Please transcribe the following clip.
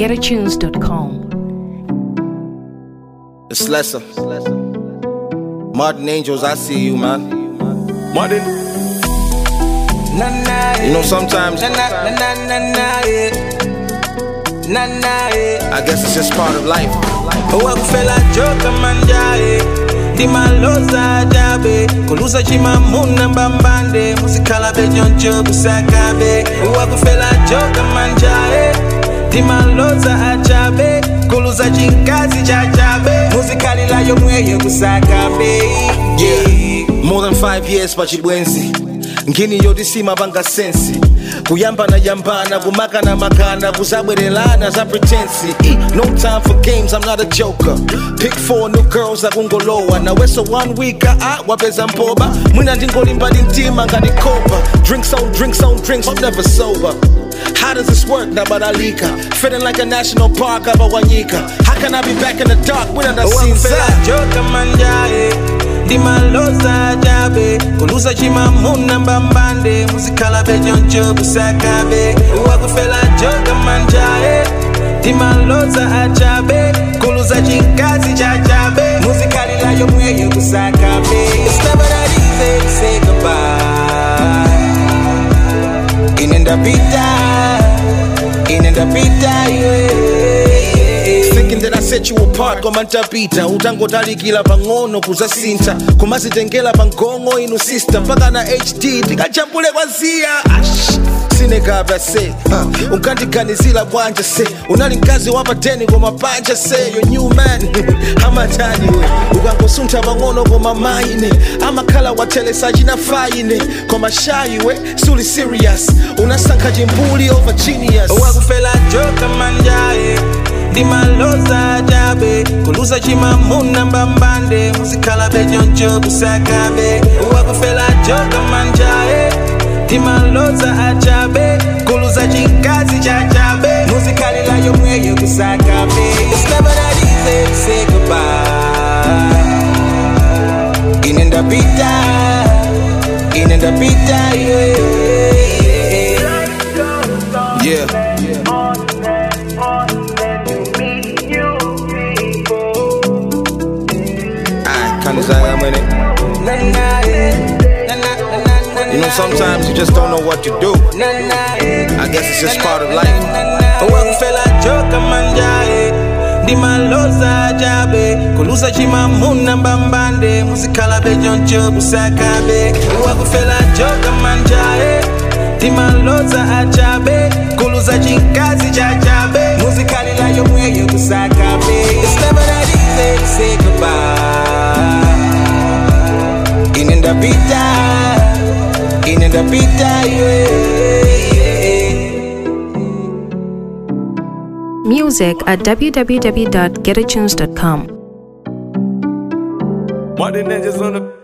www.getatunes.com. It's Lesser. Martin Angels, I see you, man. Martin. You know, sometimes I guess it's just part of life. Timaloza jabe kuluza chima muna mbambande musikala bejonjo busakabe wakufela joka manjae timaloza ajabe kuluza chinkazi jajabe musikali la yomweye busakabe. Yeah, more than 5 years pachibwenzi ngini yodisima banga sensi kuyamba na yambana kumaka na makana kuzabwerelana za pretensi. No time for games, I'm not a joker. Pick 4 new girls akungolowa na weso 1 week wapeza mpoba mwina ndingolimba dintima nganikopa. Drinks on drinks on drinks, I'm never sober. How does this work? Nabaralika feeling like a national park abawanyika. How can I be back in the dark when I'm not seen joka manjae Dimaloza jabe kuluza chima muna mbambande musikala bejonjo busakabe wakufela joka manjae Dimaloza ajabe kuluza chinkazi jajabe musikali la yomweye busakabe. It's never that easy to say goodbye. Inenda pita yeah. Thinking that I set you apart kwa mantapita utangotalikila pangono kuzasinta kumazitengela pangongo inu sister mpaka na HD tikachambule kwa zia sinekabla se unkandikanizila bwanja se unali nkazi wapa teni kwa mapanja se yo new man amatani we ukangosunta pangono kwa mamaine amakala watele sajina faine kwa mashayi we suli serious unasaka jimbuli over genius wakufela joka manjae Dimaloza jabe kuluza chima muna mbambande musikala bejonjo busakabe wakufela joka manjae Dimaloza ajabe kuluza chinkazi jajabe musikali la yomweye busakabe. It's never that easy to say goodbye. Inenda pita yeah. You know, sometimes you just don't know what to do. I guess it's just part of life. Dimaloza jabe kuluza chima muna mbambande musikala bejonjo busakabe wakufela joka manjae Dimaloza ajabe kuluza chinkazi jajabe musikali la yomweye busakabe. It's never that easy to say goodbye. Inenda pita yeah. Music at www.getatunes.com. Martin Ninjas on the